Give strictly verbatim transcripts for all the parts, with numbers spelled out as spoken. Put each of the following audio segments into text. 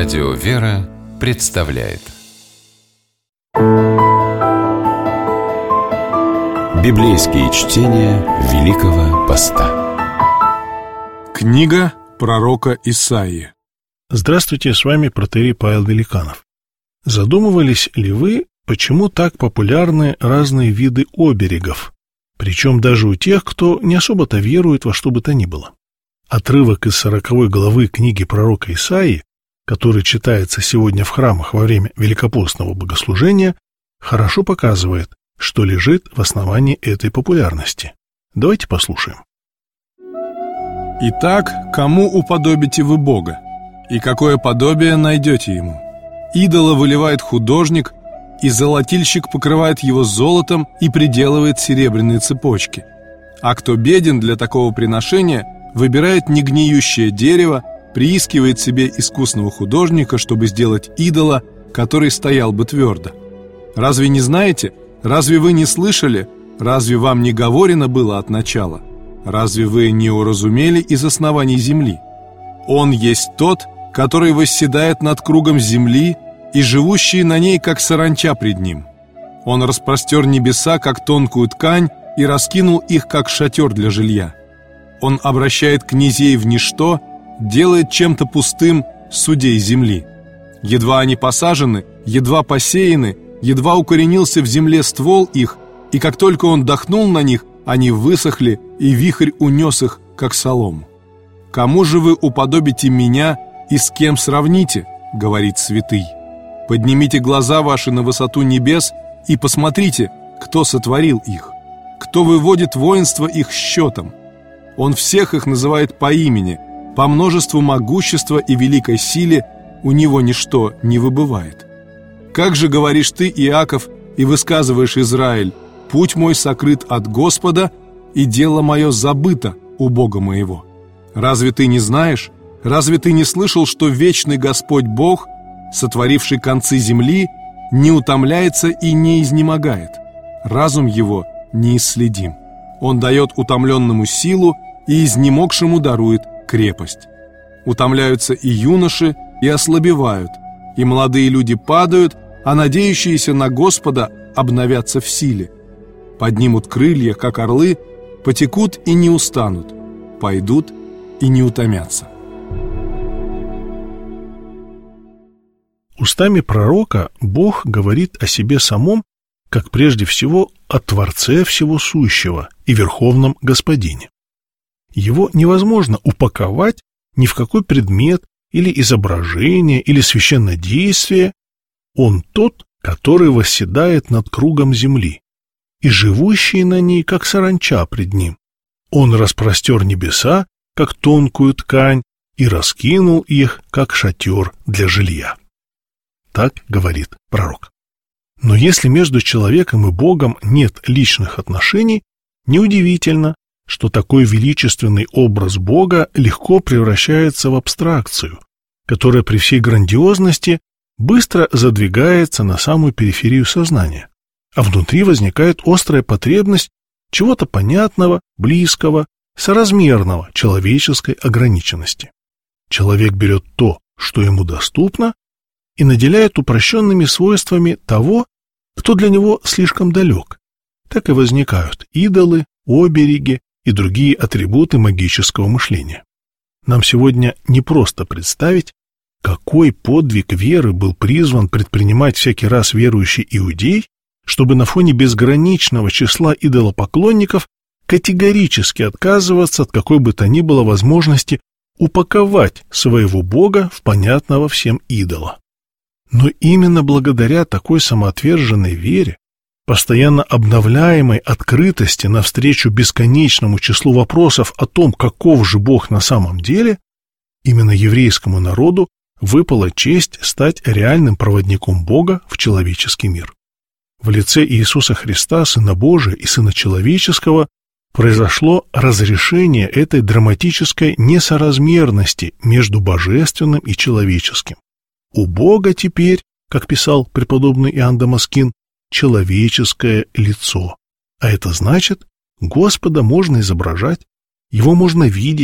Радио «Вера» представляет Библейские чтения Великого Поста. Книга пророка Исаии. Здравствуйте, с вами протоиерей Павел Великанов. Задумывались ли вы, почему так популярны разные виды оберегов, причем даже у тех, кто не особо-то верует во что бы то ни было? Отрывок из сороковой главы книги пророка Исаии, который читается сегодня в храмах во время великопостного богослужения, хорошо показывает, что лежит в основании этой популярности. Давайте послушаем. «Итак, кому уподобите вы Бога? И какое подобие найдете ему? Идола выливает художник, и золотильщик покрывает его золотом и приделывает серебряные цепочки. А кто беден для такого приношения, выбирает негниющее дерево, приискивает себе искусного художника, чтобы сделать идола, который стоял бы твердо. Разве не знаете? Разве вы не слышали? Разве вам не говорено было от начала? Разве вы не уразумели из оснований земли? Он есть тот, который восседает над кругом земли, и живущие на ней, как саранча пред ним. Он распростер небеса, как тонкую ткань, и раскинул их, как шатер для жилья. Он обращает князей в ничто, делает чем-то пустым судей земли. Едва они посажены, едва посеяны, едва укоренился в земле ствол их, и как только он дохнул на них, они высохли, и вихрь унес их, как солому. Кому же вы уподобите меня и с кем сравните, говорит святый? Поднимите глаза ваши на высоту небес и посмотрите, кто сотворил их, кто выводит воинство их счетом. Он всех их называет по имени, по множеству могущества и великой силе у него ничто не выбывает. Как же говоришь ты, Иаков, и высказываешь, Израиль: путь мой сокрыт от Господа, и дело мое забыто у Бога моего? Разве ты не знаешь, разве ты не слышал, что вечный Господь Бог, сотворивший концы земли, не утомляется и не изнемогает? Разум его неисследим. Он дает утомленному силу, и изнемогшему дарует крепость. Утомляются и юноши, и ослабевают, и молодые люди падают, а надеющиеся на Господа обновятся в силе. Поднимут крылья, как орлы, потекут и не устанут, пойдут и не утомятся». Устами пророка Бог говорит о себе самом, как прежде всего о Творце всего сущего и Верховном Господине. Его невозможно упаковать ни в какой предмет или изображение или священнодействие. Он тот, который восседает над кругом земли, и живущие на ней, как саранча пред ним. Он распростер небеса, как тонкую ткань, и раскинул их, как шатер для жилья. Так говорит пророк. Но если между человеком и Богом нет личных отношений, неудивительно, что такой величественный образ Бога легко превращается в абстракцию, которая при всей грандиозности быстро задвигается на самую периферию сознания, а внутри возникает острая потребность чего-то понятного, близкого, соразмерного человеческой ограниченности. Человек берет то, что ему доступно, и наделяет упрощенными свойствами того, кто для него слишком далек. Так и возникают идолы, обереги и другие атрибуты магического мышления. Нам сегодня не просто представить, какой подвиг веры был призван предпринимать всякий раз верующий иудей, чтобы на фоне безграничного числа идолопоклонников категорически отказываться от какой бы то ни было возможности упаковать своего Бога в понятного всем идола. Но именно благодаря такой самоотверженной вере, постоянно обновляемой открытости навстречу бесконечному числу вопросов о том, каков же Бог на самом деле, именно еврейскому народу выпала честь стать реальным проводником Бога в человеческий мир. В лице Иисуса Христа, Сына Божия и Сына Человеческого, произошло разрешение этой драматической несоразмерности между божественным и человеческим. У Бога теперь, как писал преподобный Иоанн Дамаскин, человеческое лицо. А это значит, Господа можно изображать, Его можно видеть,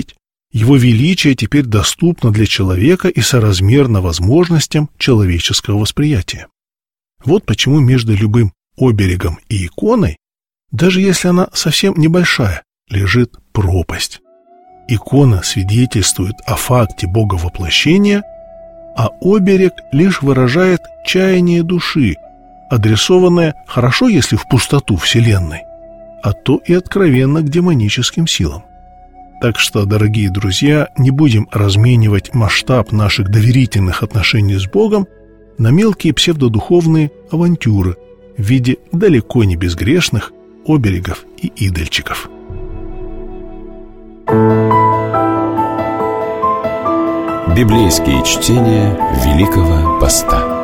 Его величие теперь доступно для человека и соразмерно возможностям человеческого восприятия. Вот почему между любым оберегом и иконой, даже если она совсем небольшая, лежит пропасть. Икона свидетельствует о факте Боговоплощения, а оберег лишь выражает чаяние души, адресованное хорошо, если в пустоту Вселенной, а то и откровенно к демоническим силам. Так что, дорогие друзья, не будем разменивать масштаб наших доверительных отношений с Богом на мелкие псевдодуховные авантюры в виде далеко не безгрешных оберегов и идольчиков. Библейские чтения Великого Поста.